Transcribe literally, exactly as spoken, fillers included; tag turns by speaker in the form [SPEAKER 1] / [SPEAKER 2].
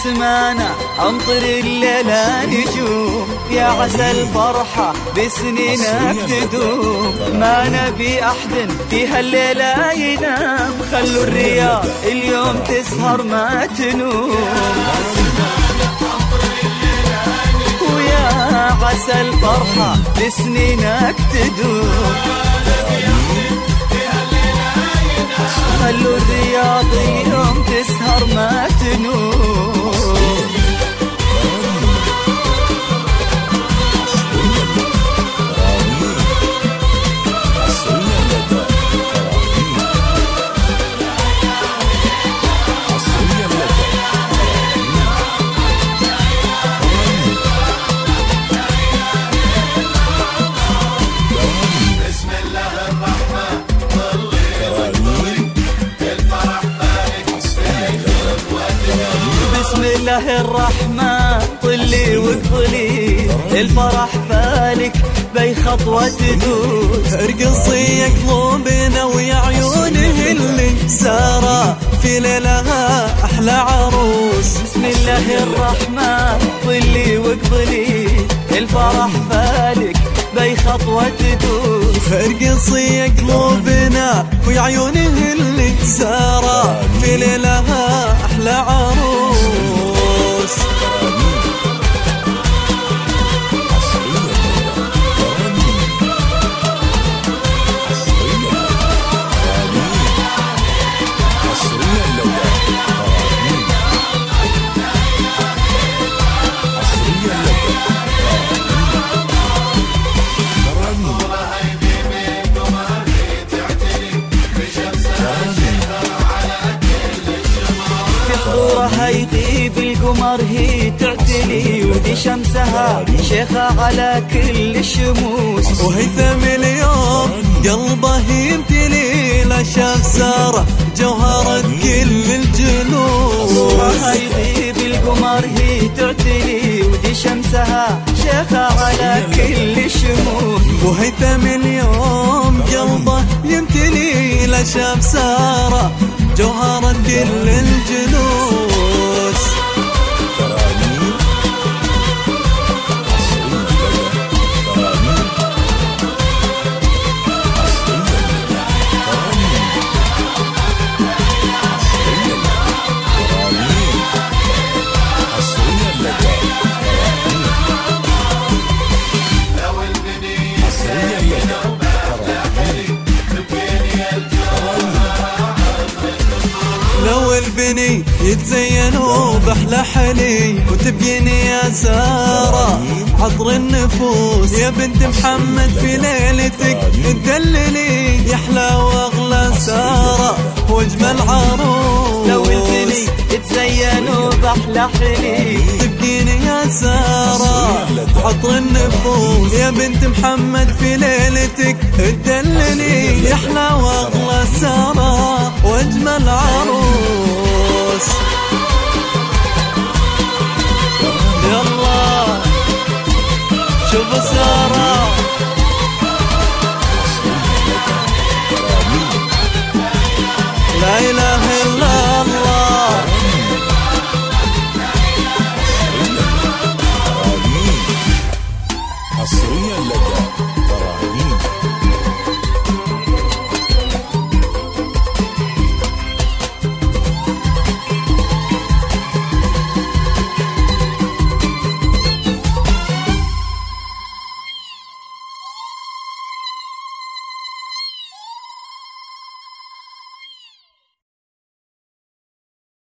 [SPEAKER 1] سمانا أمطر الليلة نجوم، يا عسى الفرحة بسنينك تدوم. ما نبي أحد في هالليلة ينام، خلوا الرياض اليوم تسهر ما تنوم. ويا عسى الفرحة بسنينك تدوم، خلوا الرياض اليوم تسهر ما تنوم. بسم الله الرحمن طلي واقبلي، الفرح فالك بي خطوة تدوس.
[SPEAKER 2] ارقصي قلوبنا ويا عيونه اللي سارة في ليلها أحلى عروس.
[SPEAKER 1] بسم الله الرحمن طلي واقبلي، الفرح فالك بي خطوة تدوس.
[SPEAKER 2] ارقصي قلوبنا ويا عيونه اللي سارة في ليلها أحلى عروس.
[SPEAKER 1] هيغيب القمر هي تعتلي، ودي شمسها شيخة على كل الشموس.
[SPEAKER 2] وهيثم اليوم قلبه يمتلي، لا شاف سارة جوهرة كل الجنوس.
[SPEAKER 1] هيغيب القمر هي تعتلي، ودي شمسها شيخة على كل الشموس.
[SPEAKER 2] وهيثم اليوم قلبه يمتلي، لا شاف سارة جوهرة كل الجنوس. لو البني يتزينوا بأحلى حلي، وتبقيني يا سارة عطر النفوس. يا بنت محمد في ليلتك تدللي، يحلى واغلى سارة واجمل عروس.
[SPEAKER 1] لو البني يتزينوا بأحلى حلي،
[SPEAKER 2] تبقيني يا سارة عطر النفوس. يا بنت محمد في ليلتك تدللي، يحلى واغلى سارة واجمل عروس.